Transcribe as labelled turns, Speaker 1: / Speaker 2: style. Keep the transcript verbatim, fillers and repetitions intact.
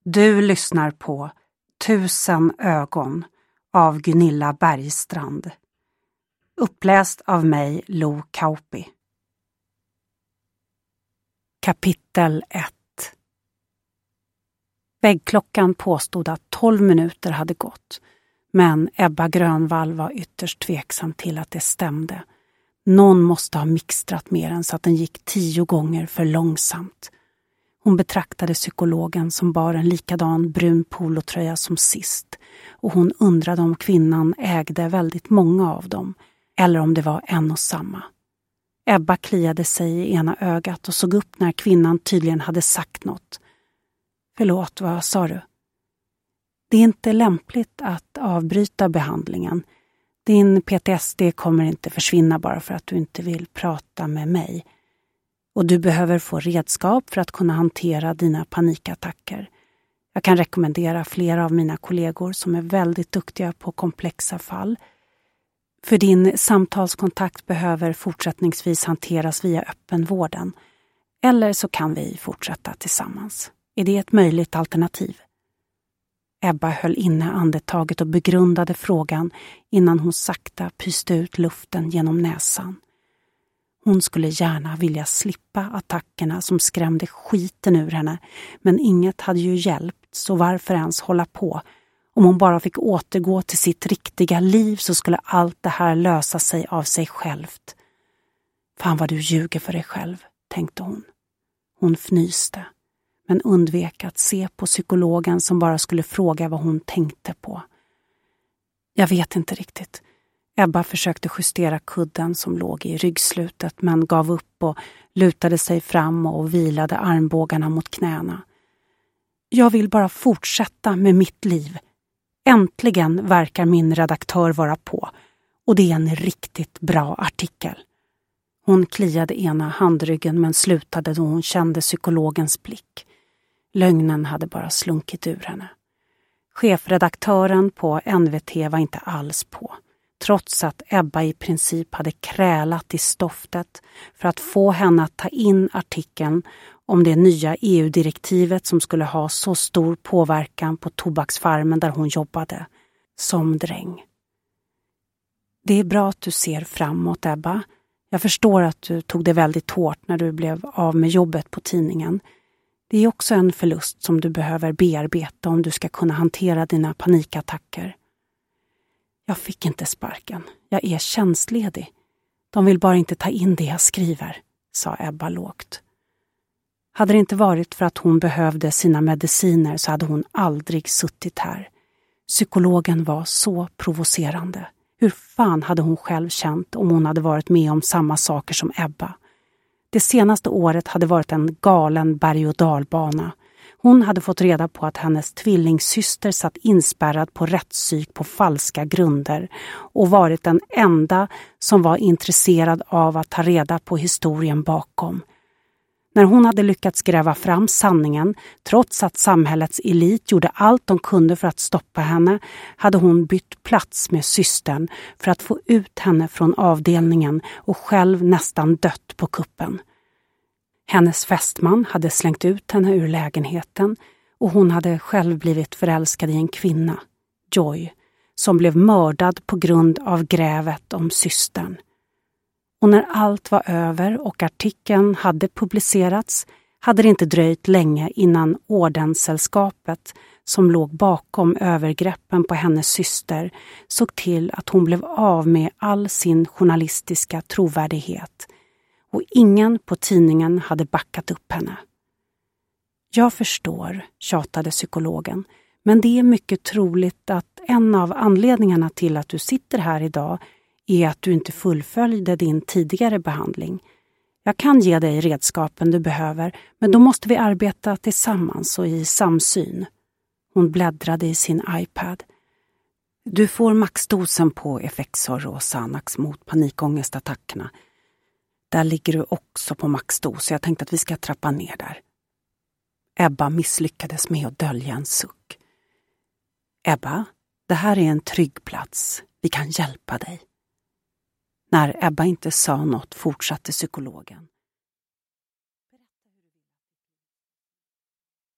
Speaker 1: Du lyssnar på Tusen ögon av Gunilla Bergstrand. Uppläst av mig, Lo Kauppi. Kapitel ett. Väggklockan påstod att tolv minuter hade gått, men Ebba Grönvall var ytterst tveksam till att det stämde. Någon måste ha mixtrat mer än så att den gick tio gånger för långsamt. Hon betraktade psykologen som bar en likadan brun polotröja som sist, och hon undrade om kvinnan ägde väldigt många av dem, eller om det var en och samma. Ebba kliade sig i ena ögat och såg upp när kvinnan tydligen hade sagt något. Förlåt, vad sa du? Det är inte lämpligt att avbryta behandlingen. Din P T S D kommer inte försvinna bara för att du inte vill prata med mig. Och du behöver få redskap för att kunna hantera dina panikattacker. Jag kan rekommendera flera av mina kollegor som är väldigt duktiga på komplexa fall. För din samtalskontakt behöver fortsättningsvis hanteras via öppenvården. Eller så kan vi fortsätta tillsammans. Är det ett möjligt alternativ? Ebba höll inne andetaget och begrundade frågan innan hon sakta pyste ut luften genom näsan. Hon skulle gärna vilja slippa attackerna som skrämde skiten ur henne, men inget hade ju hjälpt, så varför ens hålla på? Om hon bara fick återgå till sitt riktiga liv så skulle allt det här lösa sig av sig självt. Fan vad du ljuger för dig själv, tänkte hon. Hon fnyste, men undvek att se på psykologen som bara skulle fråga vad hon tänkte på. Jag vet inte riktigt. Ebba försökte justera kudden som låg i ryggslutet, men gav upp och lutade sig fram och vilade armbågarna mot knäna. Jag vill bara fortsätta med mitt liv. Äntligen verkar min redaktör vara på, och det är en riktigt bra artikel. Hon kliade ena handryggen men slutade då hon kände psykologens blick. Lögnen hade bara slunkit ur henne. Chefredaktören på N V T var inte alls på, trots att Ebba i princip hade krälat i stoftet för att få henne att ta in artikeln om det nya E U-direktivet som skulle ha så stor påverkan på tobaksfarmen där hon jobbade som dräng. Det är bra att du ser framåt, Ebba. Jag förstår att du tog det väldigt hårt när du blev av med jobbet på tidningen. Det är också en förlust som du behöver bearbeta om du ska kunna hantera dina panikattacker. Jag fick inte sparken. Jag är tjänstledig. De vill bara inte ta in det jag skriver, sa Ebba lågt. Hade det inte varit för att hon behövde sina mediciner så hade hon aldrig suttit här. Psykologen var så provocerande. Hur fan hade hon själv känt om hon hade varit med om samma saker som Ebba? Det senaste året hade varit en galen berg- och dalbana. Hon hade fått reda på att hennes tvillingsyster satt inspärrad på rättspsyk på falska grunder och varit den enda som var intresserad av att ta reda på historien bakom. När hon hade lyckats gräva fram sanningen, trots att samhällets elit gjorde allt de kunde för att stoppa henne, hade hon bytt plats med systern för att få ut henne från avdelningen och själv nästan dött på kuppen. Hennes fästman hade slängt ut henne ur lägenheten och hon hade själv blivit förälskad i en kvinna, Joy, som blev mördad på grund av grävet om systern. Och när allt var över och artikeln hade publicerats hade det inte dröjt länge innan ordenssällskapet som låg bakom övergreppen på hennes syster såg till att hon blev av med all sin journalistiska trovärdighet. Och ingen på tidningen hade backat upp henne. Jag förstår, tjatade psykologen, men det är mycket troligt att en av anledningarna till att du sitter här idag är att du inte fullföljde din tidigare behandling. Jag kan ge dig redskapen du behöver, men då måste vi arbeta tillsammans och i samsyn. Hon bläddrade i sin iPad. Du får maxdosen på Effexor och Xanax mot panikångestattackerna. Där ligger du också på maxdos, så jag tänkte att vi ska trappa ner där. Ebba misslyckades med att dölja en suck. Ebba, det här är en trygg plats. Vi kan hjälpa dig. När Ebba inte sa något fortsatte psykologen.